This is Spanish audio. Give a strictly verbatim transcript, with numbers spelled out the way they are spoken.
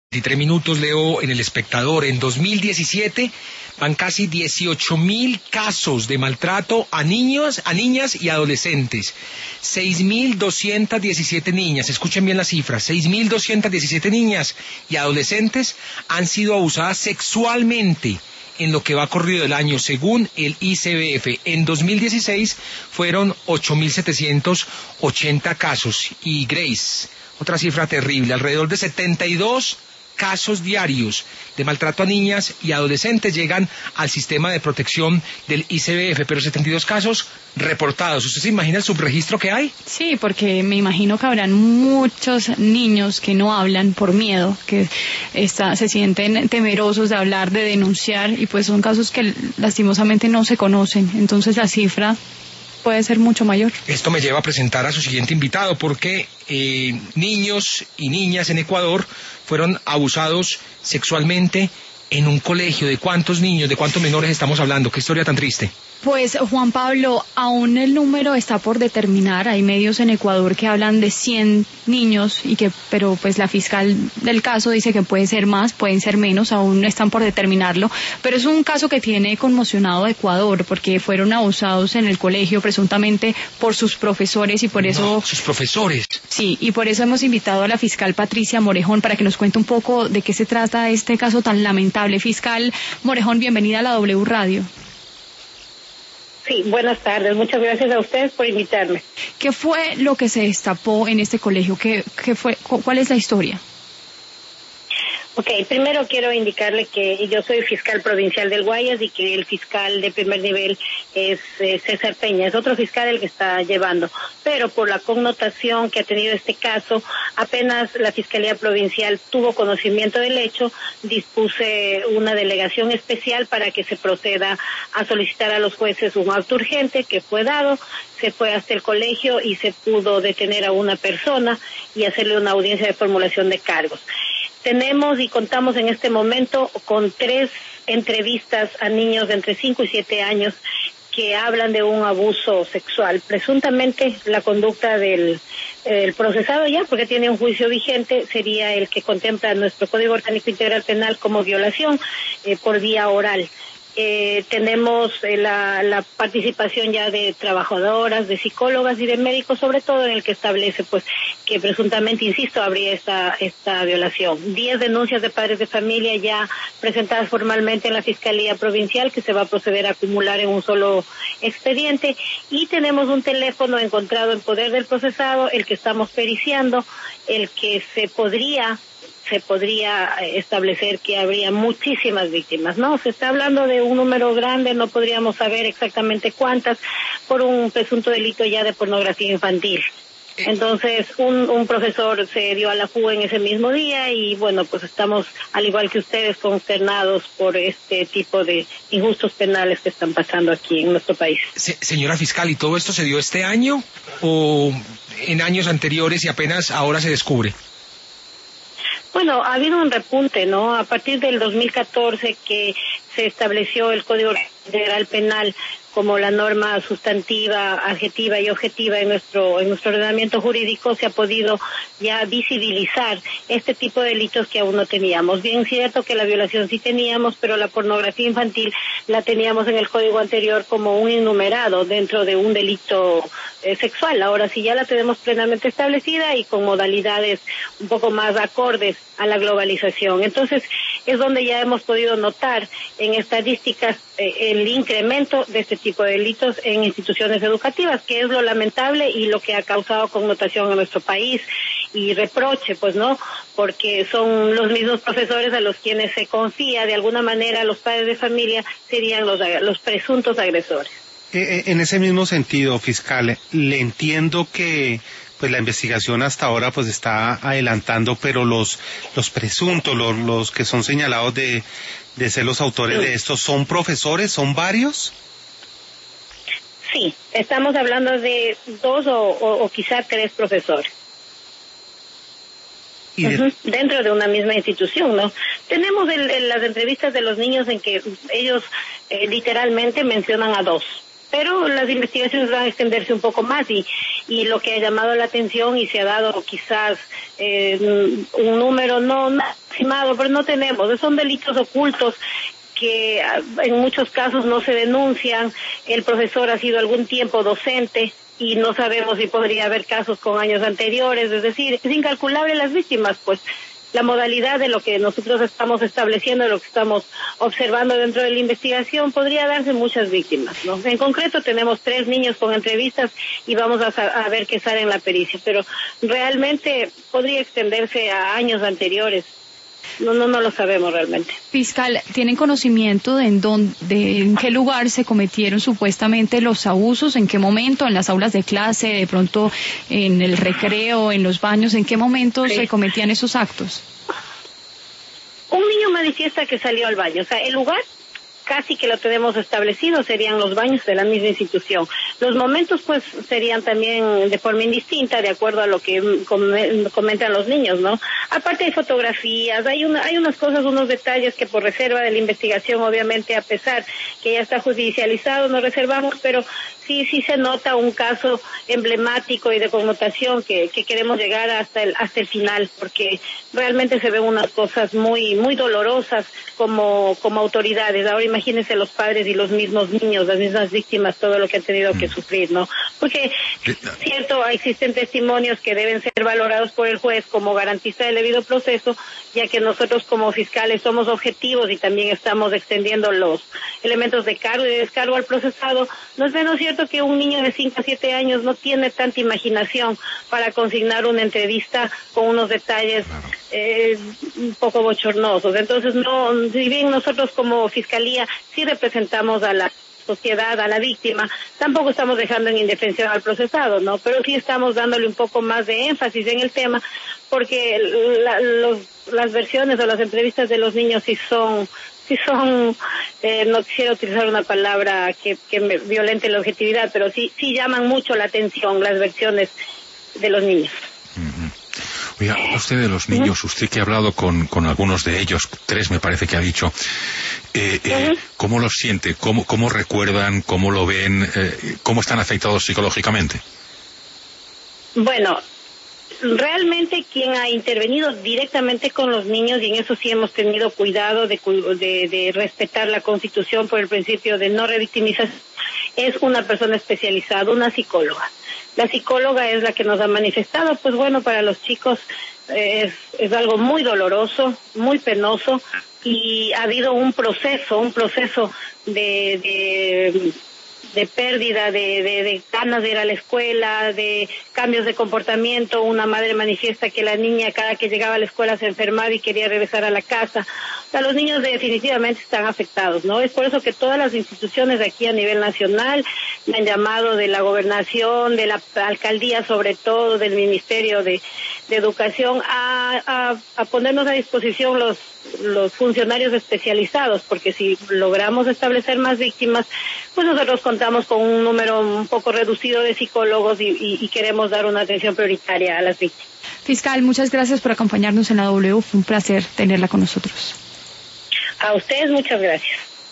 veintitrés minutos, leo en El Espectador, en dos mil diecisiete van casi dieciocho mil casos de maltrato a niños, a niñas y adolescentes. seis mil doscientas diecisiete niñas, escuchen bien las cifras, seis mil doscientas diecisiete niñas y adolescentes han sido abusadas sexualmente en lo que va corrido del año, según el I C B F. En dos mil dieciséis fueron ocho mil setecientos ochenta casos. Y Grace, otra cifra terrible, alrededor de setenta y dos casos diarios de maltrato a niñas y adolescentes llegan al sistema de protección del I C B F, pero setenta y dos casos reportados. ¿Usted se imagina el subregistro que hay? Sí, porque me imagino que habrán muchos niños que no hablan por miedo, que está, se sienten temerosos de hablar, de denunciar, y pues son casos que lastimosamente no se conocen. Entonces la cifra puede ser mucho mayor. Esto me lleva a presentar a su siguiente invitado, porque eh, niños y niñas en Ecuador fueron abusados sexualmente en un colegio. ¿De cuántos niños, de cuántos menores estamos hablando? ¿Qué historia tan triste? Pues, Juan Pablo, aún el número está por determinar. Hay medios en Ecuador que hablan de cien niños, y que, pero pues la fiscal del caso dice que puede ser más, pueden ser menos, aún están por determinarlo. Pero es un caso que tiene conmocionado a Ecuador, porque fueron abusados en el colegio presuntamente por sus profesores, y por eso... No, sus profesores. Sí, y por eso hemos invitado a la fiscal Patricia Morejón para que nos cuente un poco de qué se trata este caso tan lamentable. Fiscal Morejón, bienvenida a la W Radio. Sí, buenas tardes. Muchas gracias a ustedes por invitarme. ¿Qué fue lo que se destapó en este colegio? ¿Qué, qué fue, ¿Cuál es la historia? Ok, primero quiero indicarle que yo soy fiscal provincial del Guayas y que el fiscal de primer nivel es eh, César Peña, es otro fiscal el que está llevando. Pero por la connotación que ha tenido este caso, apenas la Fiscalía Provincial tuvo conocimiento del hecho, dispuse una delegación especial para que se proceda a solicitar a los jueces un auto urgente, que fue dado, se fue hasta el colegio y se pudo detener a una persona y hacerle una audiencia de formulación de cargos. Tenemos y contamos en este momento con tres entrevistas a niños de entre cinco y siete años que hablan de un abuso sexual. Presuntamente la conducta del el procesado ya, porque tiene un juicio vigente, sería el que contempla nuestro Código Orgánico Integral Penal como violación eh, por vía oral. Eh, tenemos eh, la, la participación ya de trabajadoras, de psicólogas y de médicos, sobre todo en el que establece pues que presuntamente, insisto, habría esta esta violación. Diez denuncias de padres de familia ya presentadas formalmente en la Fiscalía Provincial, que se va a proceder a acumular en un solo expediente, y tenemos un teléfono encontrado en poder del procesado, el que estamos periciando, el que se podría se podría establecer que habría muchísimas víctimas, ¿no? Se está hablando de un número grande, no podríamos saber exactamente cuántas, por un presunto delito ya de pornografía infantil. Entonces, un, un profesor se dio a la fuga en ese mismo día y, bueno, pues estamos, al igual que ustedes, consternados por este tipo de injustos penales que están pasando aquí en nuestro país. Se, señora fiscal, ¿y todo esto se dio este año o en años anteriores y apenas ahora se descubre? Bueno, ha habido un repunte, ¿no? A partir del dos mil catorce que se estableció el Código Integral Penal como la norma sustantiva, adjetiva y objetiva en nuestro en nuestro ordenamiento jurídico, se ha podido ya visibilizar este tipo de delitos que aún no teníamos. Bien cierto que la violación sí teníamos, pero la pornografía infantil la teníamos en el código anterior como un enumerado dentro de un delito eh, sexual. Ahora sí ya la tenemos plenamente establecida y con modalidades un poco más acordes a la globalización. Entonces, es donde ya hemos podido notar en estadísticas eh, el incremento de este tipo de delitos en instituciones educativas, que es lo lamentable y lo que ha causado connotación en nuestro país y reproche, pues, ¿no? Porque son los mismos profesores a los quienes se confía, de alguna manera los padres de familia serían los, los presuntos agresores. Eh, en ese mismo sentido, fiscal, le entiendo que pues la investigación hasta ahora pues está adelantando, pero los los presuntos, los, los que son señalados de, de ser los autores sí. de esto, ¿son profesores? ¿Son varios? Sí, estamos hablando de dos o, o, o quizá tres profesores. ¿Y de... uh-huh. Dentro de una misma institución, ¿no? Tenemos el, el, las entrevistas de los niños en que ellos eh, literalmente mencionan a dos. Pero las investigaciones van a extenderse un poco más y, y lo que ha llamado la atención y se ha dado quizás eh, un número no estimado, pero no tenemos, son delitos ocultos que en muchos casos no se denuncian. El profesor ha sido algún tiempo docente y no sabemos si podría haber casos con años anteriores, es decir, es incalculable las víctimas, pues la modalidad de lo que nosotros estamos estableciendo, de lo que estamos observando dentro de la investigación, podría darse muchas víctimas, ¿no? En concreto tenemos tres niños con entrevistas y vamos a, a ver qué sale en la pericia, pero realmente podría extenderse a años anteriores. No, no, no lo sabemos realmente. Fiscal, ¿tienen conocimiento de en, dónde, de en qué lugar se cometieron supuestamente los abusos? ¿En qué momento? ¿En las aulas de clase? ¿De pronto en el recreo? ¿En los baños? ¿En qué momento sí. se cometían esos actos? Un niño manifiesta que salió al baño. O sea, el lugar casi que lo tenemos establecido, serían los baños de la misma institución. Los momentos pues serían también de forma indistinta, de acuerdo a lo que comentan los niños, ¿no? Aparte hay fotografías, hay una, hay unas cosas, unos detalles que por reserva de la investigación, obviamente a pesar que ya está judicializado, nos reservamos, pero sí, sí se nota un caso emblemático y de connotación que, que queremos llegar hasta el, hasta el final, porque realmente se ven unas cosas muy, muy dolorosas como, como autoridades. Ahora imagínense los padres y los mismos niños, las mismas víctimas, todo lo que han tenido que sufrir, ¿no? Porque, cierto, existen testimonios que deben ser valorados por el juez como garantista del debido proceso, ya que nosotros como fiscales somos objetivos y también estamos extendiendo los elementos de cargo y de descargo al procesado. No es menos cierto que un niño de cinco a siete años no tiene tanta imaginación para consignar una entrevista con unos detalles eh, un poco bochornosos. Entonces, no, si bien nosotros como fiscalía sí representamos a la sociedad, a la víctima, tampoco estamos dejando en indefensión al procesado, ¿no? Pero sí estamos dándole un poco más de énfasis en el tema, porque la, los, las versiones o las entrevistas de los niños sí son, sí son, eh, no quisiera utilizar una palabra que, que me violente la objetividad, pero sí, sí llaman mucho la atención las versiones de los niños. Uh-huh. Oiga, usted de los niños, usted que ha hablado con, con algunos de ellos, tres me parece que ha dicho, eh, eh, ¿cómo los siente? ¿Cómo, cómo recuerdan? ¿Cómo lo ven? Eh, ¿Cómo están afectados psicológicamente? Bueno, realmente quien ha intervenido directamente con los niños, y en eso sí hemos tenido cuidado de, de, de respetar la Constitución por el principio de no revictimización, es una persona especializada, una psicóloga. La psicóloga es la que nos ha manifestado, pues bueno, para los chicos eh, es, es algo muy doloroso, muy penoso, y ha habido un proceso, un proceso de, de, de pérdida de, de, de ganas de ir a la escuela, de cambios de comportamiento. Una madre manifiesta que la niña cada que llegaba a la escuela se enfermaba y quería regresar a la casa. O sea, los niños definitivamente están afectados, ¿no? Es por eso que todas las instituciones aquí a nivel nacional me han llamado, de la gobernación, de la alcaldía, sobre todo del Ministerio de, de Educación, a, a, a ponernos a disposición los, los funcionarios especializados, porque si logramos establecer más víctimas, pues nosotros contamos con un número un poco reducido de psicólogos y, y, y queremos dar una atención prioritaria a las víctimas. Fiscal, muchas gracias por acompañarnos en la W. Fue un placer tenerla con nosotros. A ustedes muchas gracias.